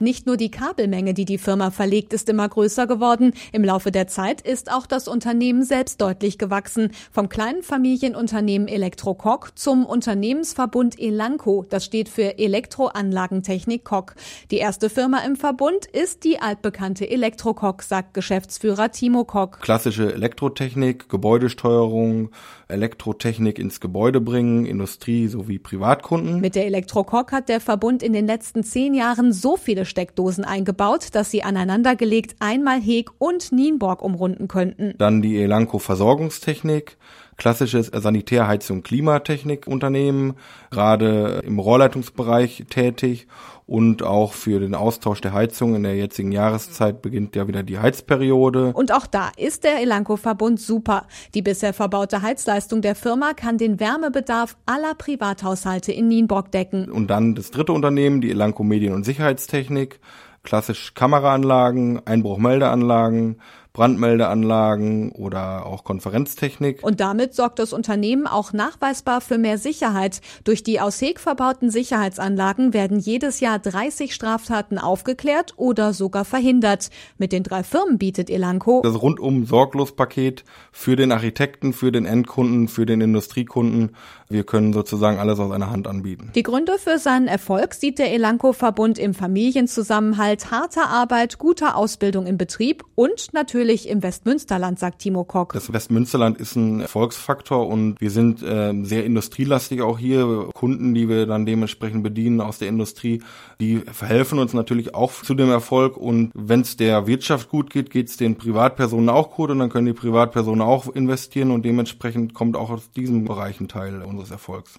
Nicht nur die Kabelmenge, die die Firma verlegt, ist immer größer geworden. Im Laufe der Zeit ist auch das Unternehmen selbst deutlich gewachsen. Vom kleinen Familienunternehmen Elektro-Koch zum Unternehmensverbund Elanco. Das steht für Elektroanlagentechnik Koch. Die erste Firma im Verbund ist die altbekannte Elektro-Koch, sagt Geschäftsführer Timo Koch. Klassische Elektrotechnik, Gebäudesteuerung, Elektrotechnik ins Gebäude bringen, Industrie sowie Privatkunden. Mit der Elektro-Koch hat der Verbund in den letzten 10 Jahren so viele Steckdosen eingebaut, dass sie aneinandergelegt einmal Heg und Nienburg umrunden könnten. Dann die Elanco Versorgungstechnik, klassisches Sanitärheizung Klimatechnik Unternehmen, gerade im Rohrleitungsbereich tätig und auch für den Austausch der Heizung. In der jetzigen Jahreszeit beginnt ja wieder die Heizperiode. Und auch da ist der Elanco-Verbund super. Die bisher verbaute Heizleistung der Firma kann den Wärmebedarf aller Privathaushalte in Nienburg decken. Und dann das dritte Unternehmen, die Elanco Medien- und Sicherheitstechnik, klassisch Kameraanlagen, Einbruchmeldeanlagen, Brandmeldeanlagen oder auch Konferenztechnik. Und damit sorgt das Unternehmen auch nachweisbar für mehr Sicherheit. Durch die aus Heg verbauten Sicherheitsanlagen werden jedes Jahr 30 Straftaten aufgeklärt oder sogar verhindert. Mit den 3 Firmen bietet Elanco das Rundum-Sorglos-Paket für den Architekten, für den Endkunden, für den Industriekunden. Wir können sozusagen alles aus einer Hand anbieten. Die Gründe für seinen Erfolg sieht der Elanco-Verbund im Familienzusammenhalt, harter Arbeit, guter Ausbildung im Betrieb und natürlich im Westmünsterland, sagt Timo Koch. Das Westmünsterland ist ein Erfolgsfaktor und wir sind sehr industrielastig auch hier. Kunden, die wir dann dementsprechend bedienen aus der Industrie, die verhelfen uns natürlich auch zu dem Erfolg. Und wenn es der Wirtschaft gut geht, geht es den Privatpersonen auch gut und dann können die Privatpersonen auch investieren und dementsprechend kommt auch aus diesem Bereich ein Teil unseres Erfolgs.